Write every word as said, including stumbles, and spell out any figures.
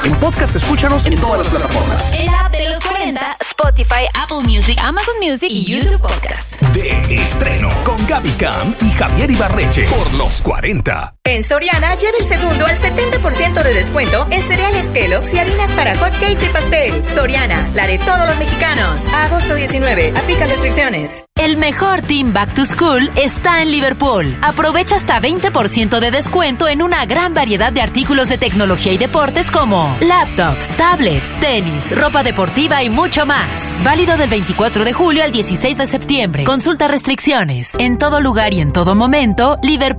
En podcast, escúchanos en todas las plataformas. El app de los cuarenta, Spotify, Apple Music, Amazon Music y YouTube Podcast. De estreno con Gaby Cam y Javier Ibarreche por los cuarenta. En Soriana, lleva el segundo al setenta por ciento de descuento en cereales Kellogg's y harinas para hotcakes y pastel. Soriana, la de todos los mexicanos. A agosto diecinueve, aplica restricciones. El mejor Team Back to School está en Liverpool. Aprovecha hasta veinte por ciento de descuento en una gran variedad de artículos de tecnología y deportes como laptops, tablets, tenis, ropa deportiva y mucho más. Válido del veinticuatro de julio al dieciséis de septiembre. Consulta restricciones. En todo lugar y en todo momento, Liverpool